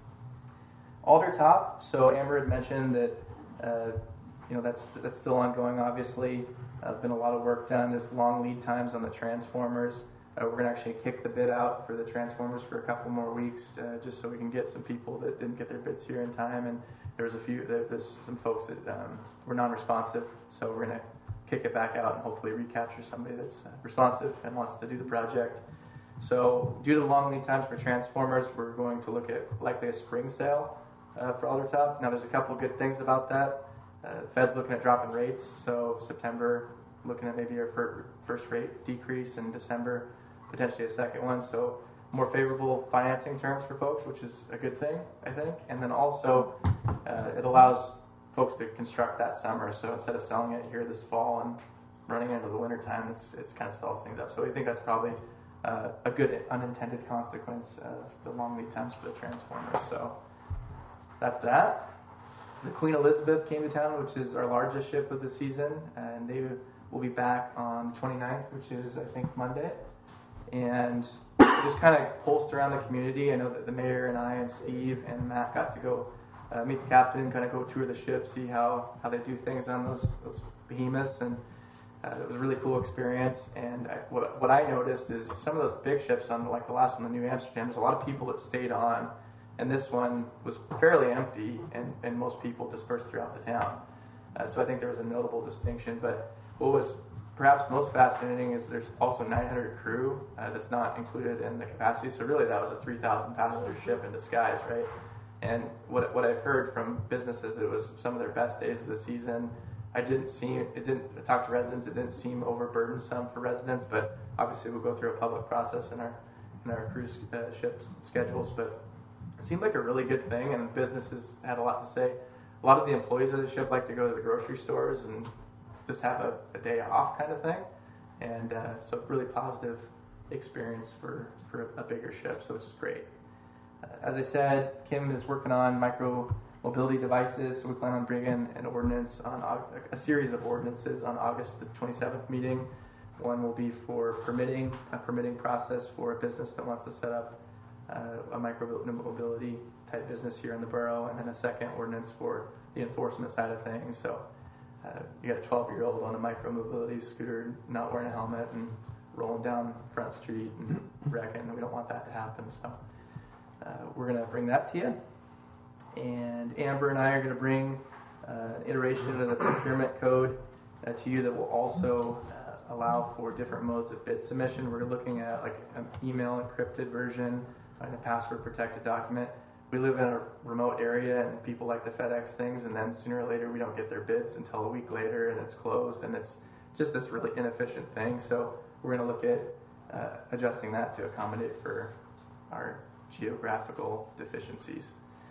Aldertop. So Amber had mentioned that that's still ongoing. Obviously, been a lot of work done. There's long lead times on the transformers. We're going to actually kick the bid out for the transformers for a couple more weeks, just so we can get some people that didn't get their bids here in time. And there's some folks that were non-responsive, so we're going to kick it back out and hopefully recapture somebody that's responsive and wants to do the project. So due to the long lead times for transformers, we're going to look at likely a spring sale for Aldertop. Now there's a couple of good things about that. The Fed's looking at dropping rates, so September looking at maybe our first rate decrease, in December potentially a second one. So more favorable financing terms for folks, which is a good thing, I think. And then also it allows folks to construct that summer. So instead of selling it here this fall and running into the winter time, it's kind of stalls things up. So we think that's probably a good unintended consequence of the long lead times for the transformers. So that's that. The Queen Elizabeth came to town, which is our largest ship of the season, and they will be back on the 29th, which is, I think, Monday. And just kind of pulsed around the community. I know that the mayor and I and Steve and Matt got to go meet the captain, kind of go tour the ship, see how they do things on those behemoths, and it was a really cool experience. And what I noticed is some of those big ships, on like the last one, the New Amsterdam, there's a lot of people that stayed on, and this one was fairly empty, and most people dispersed throughout the town. So I think there was a notable distinction. But what was perhaps most fascinating is there's also 900 crew that's not included in the capacity. So really that was a 3,000 passenger ship in disguise, right? And what I've heard from businesses, it was some of their best days of the season. I talked to residents, it didn't seem overburdensome for residents, but obviously we'll go through a public process in our cruise ships schedules. But it seemed like a really good thing, and businesses had a lot to say. A lot of the employees of the ship like to go to the grocery stores and just have a day off kind of thing. And so really positive experience for a bigger ship, so which is great. As I said, Kim is working on micro mobility devices, so we plan on bringing a series of ordinances on August the 27th meeting. One will be for a permitting process for a business that wants to set up a micro mobility type business here in the borough, and then a second ordinance for the enforcement side of things. So you got a 12-year-old on a micro mobility scooter not wearing a helmet and rolling down Front Street and wrecking, and we don't want that to happen. So we're going to bring that to you. And Amber and I are going to bring an iteration of the procurement code to you that will also allow for different modes of bid submission. We're looking at like an email encrypted version and a password protected document. we live in a remote area and people like to FedEx things, and then sooner or later we don't get their bids until a week later and it's closed, and it's just this really inefficient thing. So we're going to look at adjusting that to accommodate for our geographical deficiencies.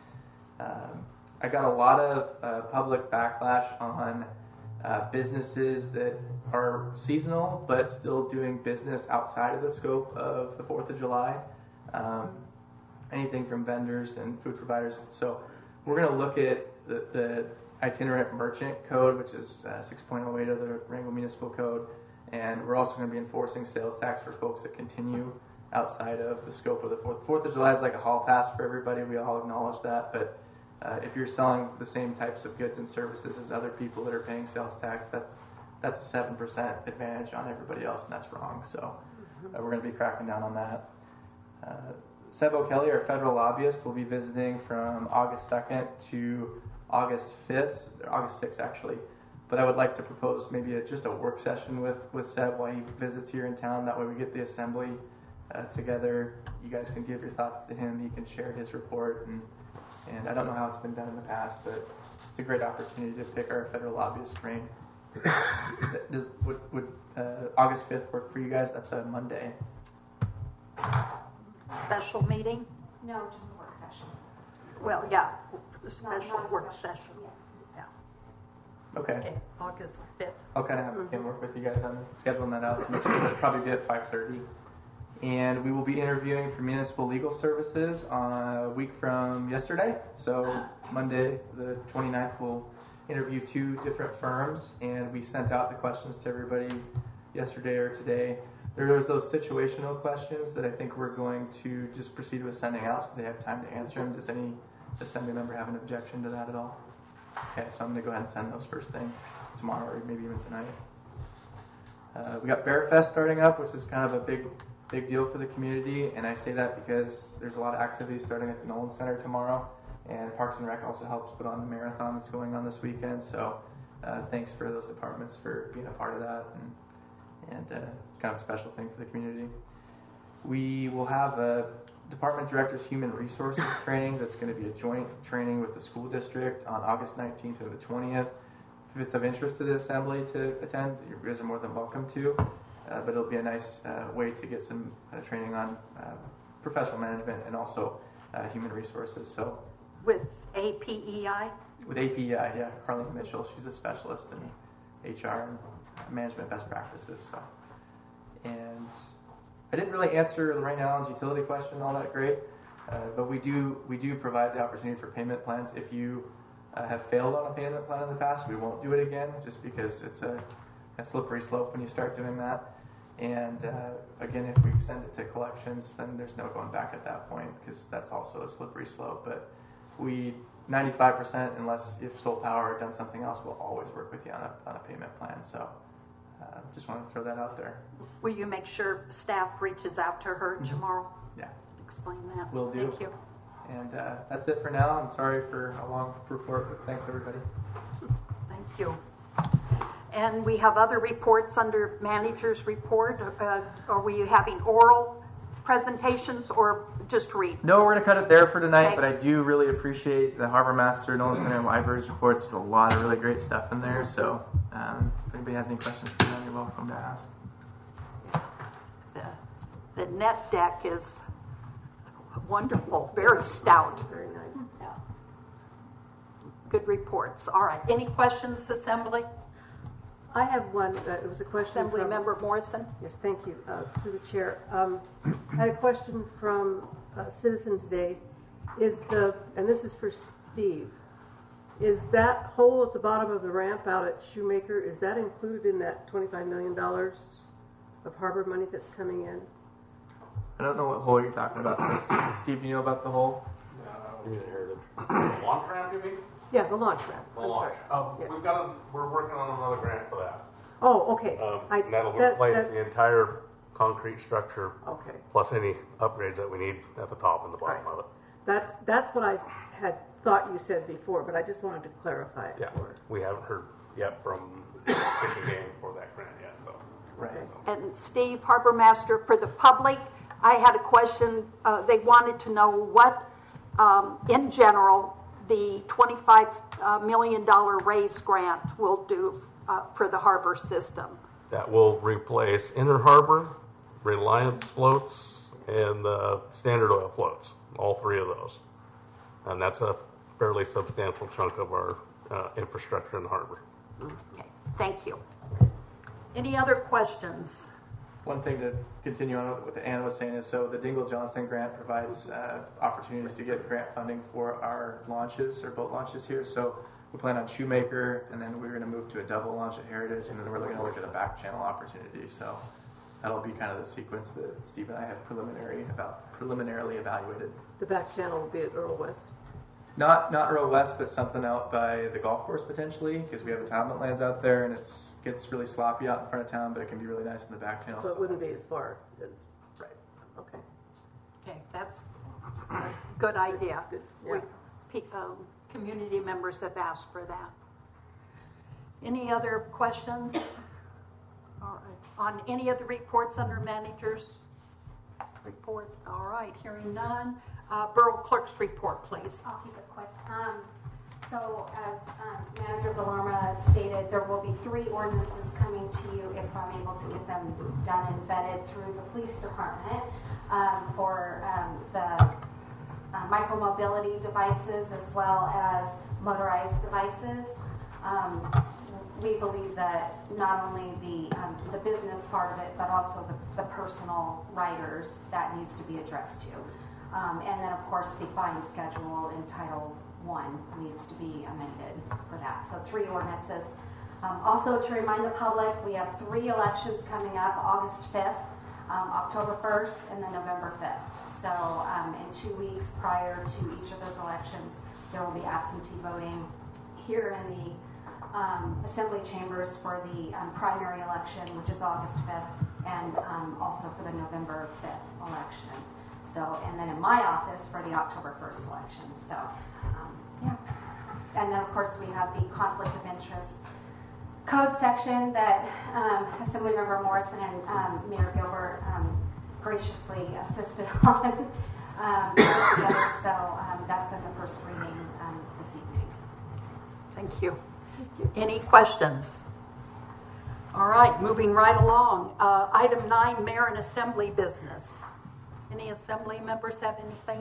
I got a lot of public backlash on businesses that are seasonal but still doing business outside of the scope of the 4th of July. Anything from vendors and food providers. So we're going to look at the itinerant merchant code, which is 6.08 of the Wrangell Municipal Code, and we're also going to be enforcing sales tax for folks that continue outside of the scope of the 4th. 4th of July is like a hall pass for everybody. We all acknowledge that, but if you're selling the same types of goods and services as other people that are paying sales tax, that's a 7% advantage on everybody else, and that's wrong. So we're going to be cracking down on that. Seb O'Kelly, our federal lobbyist, will be visiting from August 2nd to August 5th, or August 6th actually. But I would like to propose maybe just a work session with Seb while he visits here in town. That way we get the assembly together. You guys can give your thoughts to him. He can share his report. And I don't know how it's been done in the past, but it's a great opportunity to pick our federal lobbyist brain. Would August 5th work for you guys? That's a Monday. Special meeting? No, just a work session. Well, yeah, a Not special a work special, session. yeah. Yeah. Okay. Okay, August 5th. I'll kind of have Kim work with you guys on scheduling that out. Make sure it'll probably be at 5:30. And we will be interviewing for Municipal Legal Services a week from yesterday. So Monday, the 29th, we'll interview 2 different firms. And we sent out the questions to everybody yesterday or today. There was those situational questions that I think we're going to just proceed with sending out so they have time to answer them. Does any assembly member have an objection to that at all? Okay, so I'm going to go ahead and send those first thing tomorrow or maybe even tonight. We got Bear Fest starting up, which is kind of a big deal for the community, and I say that because there's a lot of activities starting at the Nolan Center tomorrow, and Parks and Rec also helps put on the marathon that's going on this weekend. So thanks for those departments for being a part of that, and it's kind of a special thing for the community. We will have a Department Director's Human Resources training that's going to be a joint training with the school district on August 19th or the 20th. If it's of interest to the assembly to attend, you guys are more than welcome to. But it'll be a nice way to get some training on professional management and also human resources. So With APEI? with APEI, yeah, Carlene Mitchell, she's a specialist in HR and management best practices. So, and I didn't really answer Lorraine Allen's utility question all that great, but we do provide the opportunity for payment plans. If you have failed on a payment plan in the past, we won't do it again, just because it's a slippery slope when you start doing that. And again, if we send it to collections, then there's no going back at that point, because that's also a slippery slope. But we 95%, unless you've stole power or done something else, we'll always work with you on a payment plan. So just want to throw that out there. Will you make sure staff reaches out to her tomorrow? Yeah, Explain that. will do. Thank you. And that's it for now. I'm sorry for a long report, but thanks everybody. Thank you. And we have other reports under manager's report. Are we having oral presentations or just read? No, we're going to cut it there for tonight, Okay. but I do really appreciate the Harbor Master, Nolan Center, and Libraries reports. There's a lot of really great stuff in there, so if anybody has any questions for them, you're welcome to ask. The net deck is wonderful, very stout. Very nice. Yeah. Good reports. All right. Any questions, Assembly? I have one. It was a question. Assembly from- Member Morrison? Yes, thank you, through the chair. I had a question from a citizen today. And this is for Steve, is that hole at the bottom of the ramp out at Shoemaker, is that included in that $25 million of harbor money that's coming in? I don't know what hole you're talking about. So Steve, do you know about the hole? You inherited. Launch ramp, you mean? Yeah, the launch ramp. The I'm launch. sorry. Yeah. We're working on another grant for that. Oh, okay. And that'll replace the entire concrete structure, Okay. plus any upgrades that we need at the top and the bottom Right. of it. That's what I had thought you said before, but I just wanted to clarify it Yeah, for. we haven't heard yet from Fishing Game for that grant yet, so. Right. And Steve, Harbor Master, for the public, I had a question. They wanted to know what in general, the $25 million raise grant will do for the harbor system. That will replace Inner Harbor, Reliance floats, and the Standard Oil floats, all three of those. And that's a fairly substantial chunk of our infrastructure in the harbor. Okay, thank you. Any other questions? One thing to continue on with what Ann was saying is, so the Dingle Johnson grant provides opportunities to get grant funding for our launches or boat launches here. So we plan on Shoemaker, and then we're going to move to a double launch at Heritage, and then we're going to look at a back channel opportunity. So that'll be kind of the sequence that Steve and I have preliminarily evaluated. The back channel will be at Earl West. Not Earl West, but something out by the golf course potentially, because we have a town that lands out there, and it gets really sloppy out in front of town, but it can be really nice in the back channel. So it wouldn't be as far as, Right. okay. Okay, that's a good idea. Good, yeah. Community members have asked for that. Any other questions? All right. On any of the reports under managers' report? All right, hearing none. Borough Clerk's report, please. I'll keep it quick. So as Manager Bellarma stated, there will be 3 ordinances coming to you if I'm able to get them done and vetted through the police department for the micromobility devices as well as motorized devices. We believe that not only the business part of it, but also the personal riders, that needs to be addressed too. And then, of course, the fine schedule in Title I needs to be amended for that. So 3 ordinances. Also, to remind the public, we have 3 elections coming up, August 5th, October 1st, and then November 5th. So in 2 weeks prior to each of those elections, there will be absentee voting here in the Assembly chambers for the primary election, which is August 5th, and also for the November 5th election. So, and then in my office for the October 1st election. So, yeah. And then, of course, we have the conflict of interest code section that Assemblymember Morrison and Mayor Gilbert graciously assisted on together. So that's in the first reading this evening. Thank you. Any questions? All right, moving right along. Item 9, Mayor and Assembly business. Any Assembly members have anything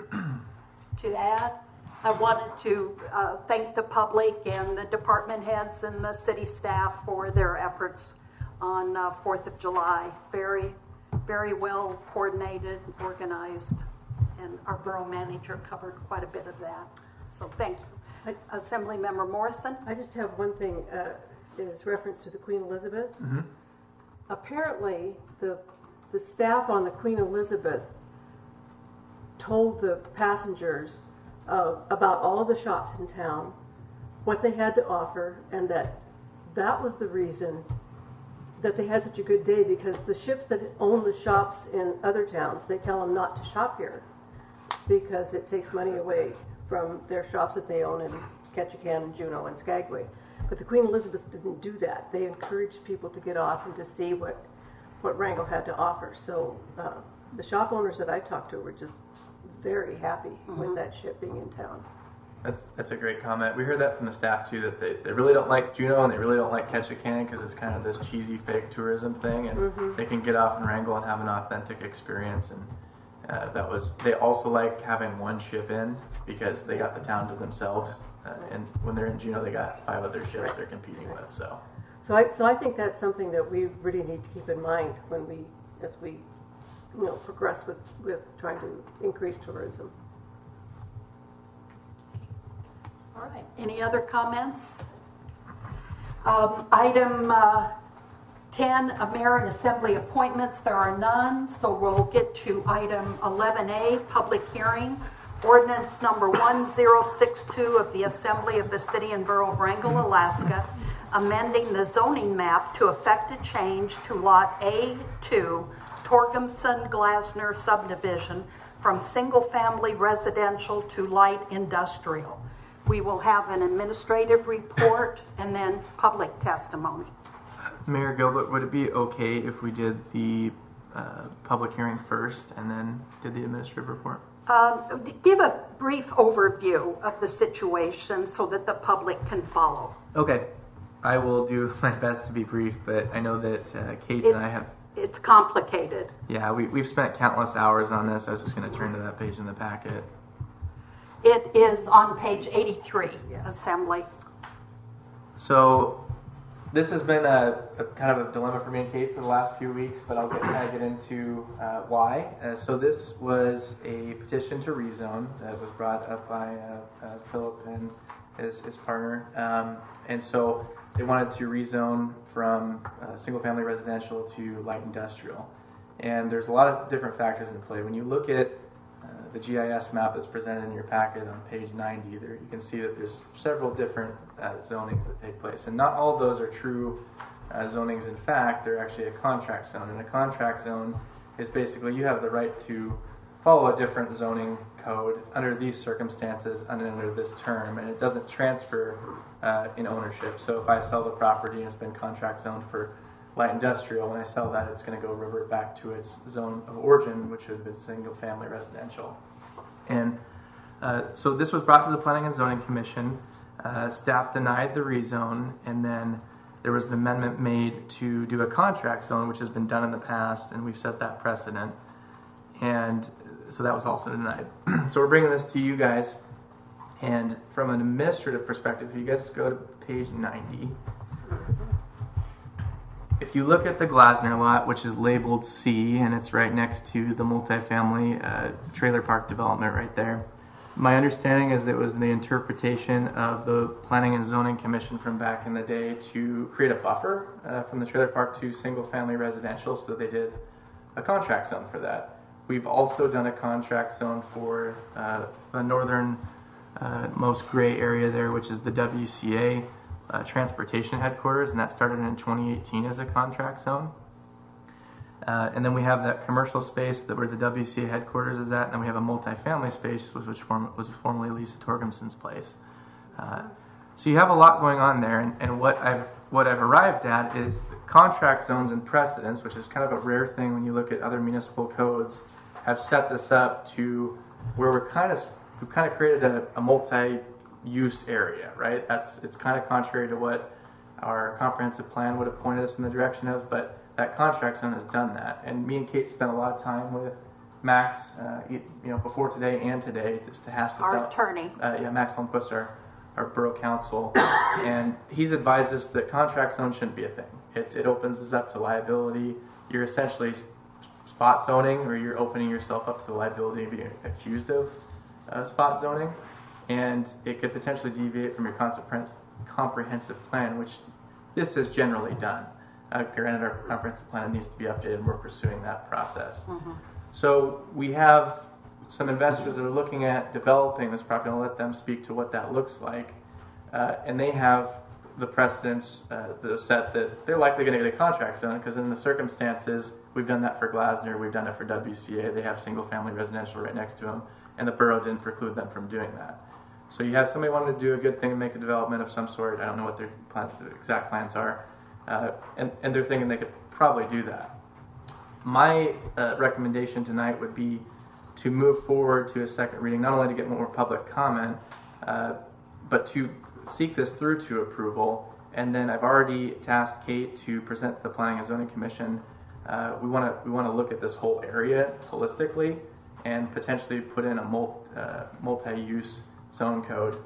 to add? I wanted to thank the public and the department heads and the city staff for their efforts on 4th of July. Very, very well coordinated, organized, and our borough manager covered quite a bit of that. So thank you. Assembly Member Morrison? I just have one thing, is reference to the Queen Elizabeth. Mm-hmm. Apparently, the staff on the Queen Elizabeth told the passengers about all of the shops in town, what they had to offer, and that was the reason that they had such a good day, because the ships that own the shops in other towns, they tell them not to shop here because it takes money away from their shops that they own in Ketchikan and Juneau and Skagway. But the Queen Elizabeth didn't do that. They encouraged people to get off and to see what Wrangell had to offer. So the shop owners that I talked to were just very happy with that ship being in town. That's a great comment. We heard that from the staff too, that they really don't like Juneau and they really don't like Ketchikan because it's kind of this cheesy fake tourism thing, and they can get off in Wrangell and have an authentic experience. And they also like having one ship in because they got the town to themselves. And when they're in Juneau, they got 5 other ships they're competing with. So I think that's something that we really need to keep in mind as we progress with trying to increase tourism. All right. Any other comments? Item 10, Mayor and Assembly appointments. There are none, so we'll get to item 11A, public hearing. Ordinance number 1062 of the Assembly of the City and Borough of Wrangell, Alaska, amending the zoning map to effect a change to Lot A2, Torgumson Glasner subdivision, from single-family residential to light industrial. We will have an administrative report and then public testimony. Mayor Gilbert, would it be okay if we did the public hearing first and then did the administrative report? Give a brief overview of the situation so that the public can follow. Okay, I will do my best to be brief, but I know that Kate and I have. It's complicated. Yeah, we've spent countless hours on this. I was just going to turn to that page in the packet. It is on page 83, Assembly. So this has been a kind of a dilemma for me and Kate for the last few weeks, but I'll kind of get into why. So this was a petition to rezone that was brought up by Philip and his partner. And so they wanted to rezone from single-family residential to light industrial. And there's a lot of different factors in play. When you look at the GIS map that's presented in your packet on page 90 there, you can see that there's several different zonings that take place. And not all of those are true zonings. In fact, they're actually a contract zone. And a contract zone is basically you have the right to follow a different zoning code under these circumstances and under this term, and it doesn't transfer in ownership. So if I sell the property and it's been contract zoned for light industrial, when I sell that, it's going to go revert back to its zone of origin, which would have been single family residential. And so this was brought to the Planning and Zoning Commission. Staff denied the rezone, and then there was an amendment made to do a contract zone, which has been done in the past, and we've set that precedent. And so that was also denied. So we're bringing this to you guys. And from an administrative perspective, if you guys go to page 90, if you look at the Glasner lot, which is labeled C, and it's right next to the multifamily trailer park development right there, my understanding is that it was the interpretation of the Planning and Zoning Commission from back in the day to create a buffer from the trailer park to single-family residential, so they did a contract zone for that. We've also done a contract zone for the northern most gray area there, which is the WCA transportation headquarters, and that started in 2018 as a contract zone. And then we have that commercial space that where the WCA headquarters is at, and then we have a multifamily space which was formerly Lisa Torgumson's place. So you have a lot going on there, and what I've arrived at is contract zones and precedents, which is kind of a rare thing when you look at other municipal codes, have set this up to where we've kind of created a multi-use area, right? It's kind of contrary to what our comprehensive plan would have pointed us in the direction of, but that contract zone has done that. And me and Kate spent a lot of time with Max, before today and today, just to hash this out. Our attorney. Max Holmquist, our borough counsel, and he's advised us that contract zone shouldn't be a thing. It opens us up to liability. You're essentially spot zoning, or you're opening yourself up to the liability of being accused of spot zoning, and it could potentially deviate from your comprehensive plan, which this has generally done. Granted, our comprehensive plan needs to be updated, and we're pursuing that process. Mm-hmm. So we have some investors that are looking at developing this property. I'll let them speak to what that looks like, and they have the precedents that are set that they're likely going to get a contract zone, because in the circumstances, we've done that for Glasner, we've done it for WCA. They have single-family residential right next to them, and the borough didn't preclude them from doing that. So you have somebody wanting to do a good thing and make a development of some sort. I don't know what their exact plans are, and they're thinking they could probably do that. My recommendation tonight would be to move forward to a second reading, not only to get more public comment, but to seek this through to approval. And then I've already tasked Kate to present to the Planning and Zoning Commission. We want to look at this whole area holistically and potentially put in a multi-use zone code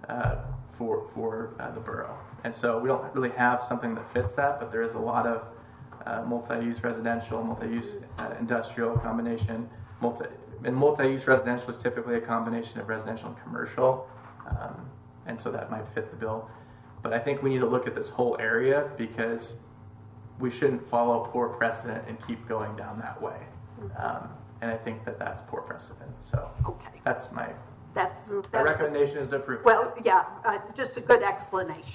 for the borough. And so we don't really have something that fits that, but there is a lot of multi-use residential, multi-use industrial combination. Multi-use residential is typically a combination of residential and commercial, and so that might fit the bill. But I think we need to look at this whole area, because we shouldn't follow poor precedent and keep going down that way. And I think that's poor precedent. So okay. That's my That's recommendation is to approve. Well, yeah, just a good explanation.